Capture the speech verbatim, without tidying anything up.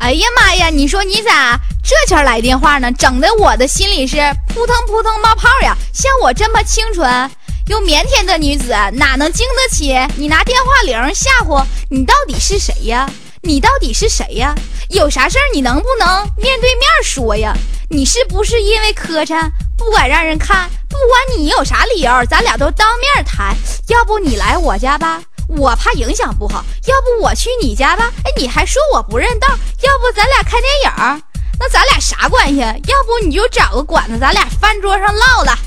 哎呀妈呀，你说你咋这前来电话呢？整的我的心里是扑腾扑腾冒泡呀！像我这么清纯又腼腆的女子，哪能经得起你拿电话铃吓唬？你到底是谁呀？你到底是谁呀？有啥事儿你能不能面对面说呀？你是不是因为磕碜不敢让人看？不管你有啥理由，咱俩都当面谈。要不你来我家吧，我怕影响不好；要不我去你家吧，哎，你还说我不认道；要不咱俩看电影，那咱俩啥关系？要不你就找个馆子，咱俩饭桌上唠了。